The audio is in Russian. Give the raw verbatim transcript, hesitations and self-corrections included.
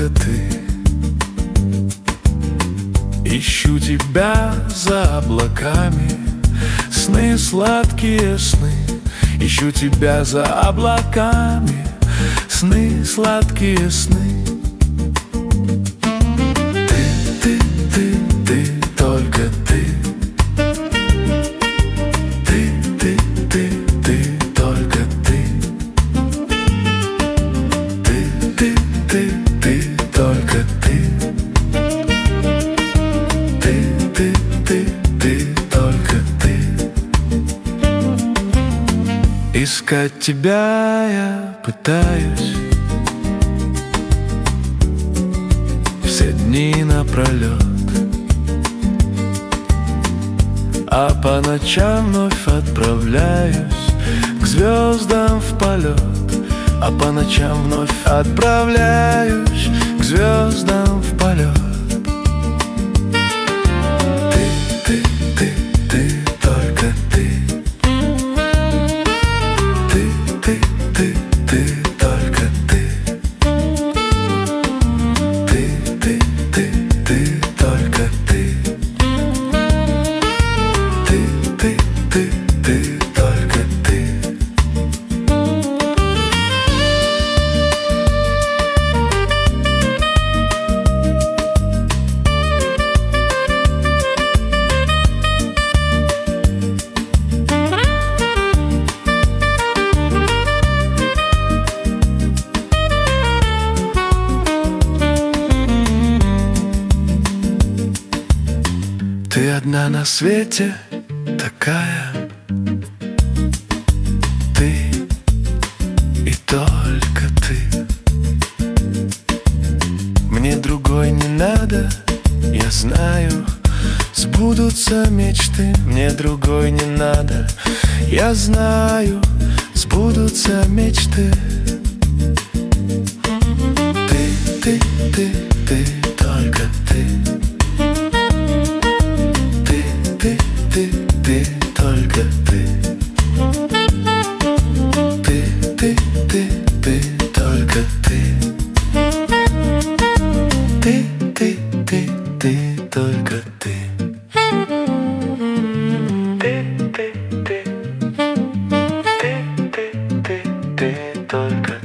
ты. Ищу тебя за облаками, сны, сладкие сны. Ищу тебя за облаками, сны, сладкие сны. Ты, ты, ты, ты, только ты. Ты, ты, ты, ты, только ты. Ты, ты, ты, ты, только ты. Ты, ты, ты, ты, только ты. Искать тебя я пытаюсь все дни напролет, а по ночам вновь отправляюсь к звездам в полет. А по ночам вновь отправляюсь к звездам в полет. Ты, ты, ты, ты, только ты. Ты, ты, ты, ты, только ты. Ты, ты, ты, ты, только ты. Ты, ты, ты, ты, только ты. Ты одна на свете такая, ты и только ты. Мне другой не надо, я знаю, сбудутся мечты. Мне другой не надо, я знаю, сбудутся мечты. Ты, ты, ты, ты, только ты. Ты, ты, ты, только ты. Ты, ты, ты, ты, только ты. Ты, ты, ты, ты, только ты. Ты, ты, ты, ты, ты, ты, ты, только